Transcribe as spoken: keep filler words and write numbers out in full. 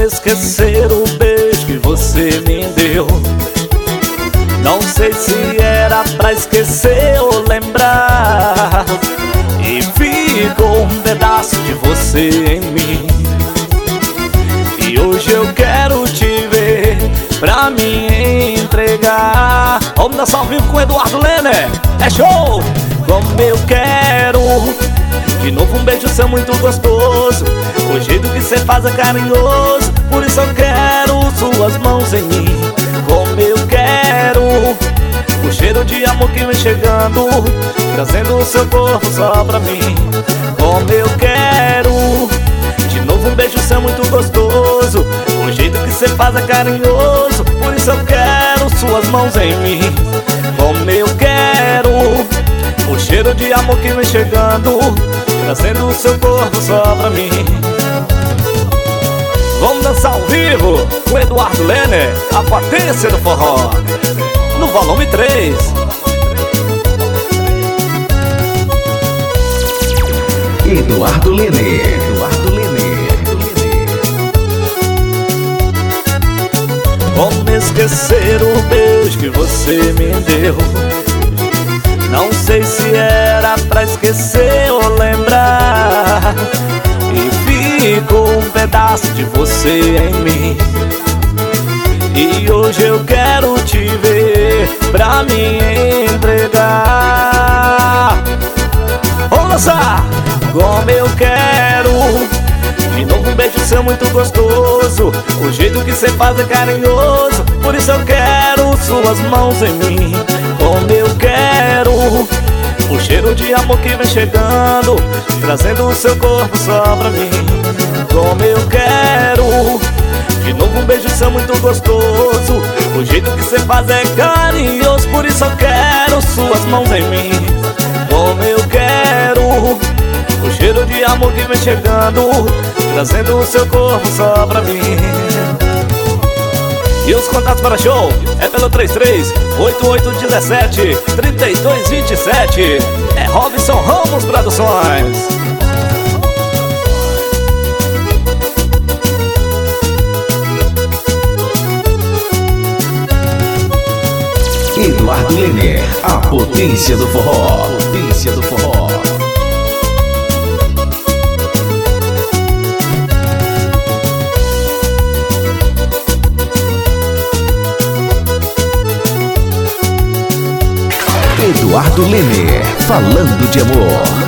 esquecer o beijo que você me deu. Não sei se era pra esquecer ou lembrar, e ficou um pedaço de você em mim. E hoje eu quero te ver pra me entregar. Vamos dançar ao vivo com Eduardo Lene, é show! Como eu quero de novo um beijo seu muito gostoso. O jeito que cê faz é carinhoso, por isso eu quero suas mãos em mim. Como eu quero o cheiro de amor que vem chegando, trazendo o seu corpo só pra mim. Como eu quero de novo um beijo seu muito gostoso. O jeito que cê faz é carinhoso, por isso eu quero suas mãos em mim. Como eu quero o cheiro de amor que vem chegando, trazendo o seu corpo só pra mim. Vamos dançar ao vivo com Eduardo Lene, a potência do forró, no volume três. Eduardo Lene, Eduardo Lene. Como esquecer o beijo que você me deu? Não sei se era pra esquecer ou lembrar, e ficou um pedaço de você em mim. E hoje eu quero te ver pra me entregar. Vamos dançar! Como eu quero de novo um beijo seu muito gostoso. O jeito que cê faz é carinhoso, por isso eu quero suas mãos em mim. Como eu quero o cheiro de amor que vem chegando, trazendo o seu corpo só pra mim. Como eu quero de novo um beijo seu muito gostoso. O jeito que cê faz é carinhoso, por isso eu quero suas mãos em mim. Como eu quero o cheiro de amor que vem chegando, trazendo o seu corpo só pra mim. E os contatos para show é pelo três três oito oito um sete três dois dois sete. É Robson Ramos Produções. Eduardo Lene, a potência do forró, potência do forró. Eduardo Lene, falando de amor.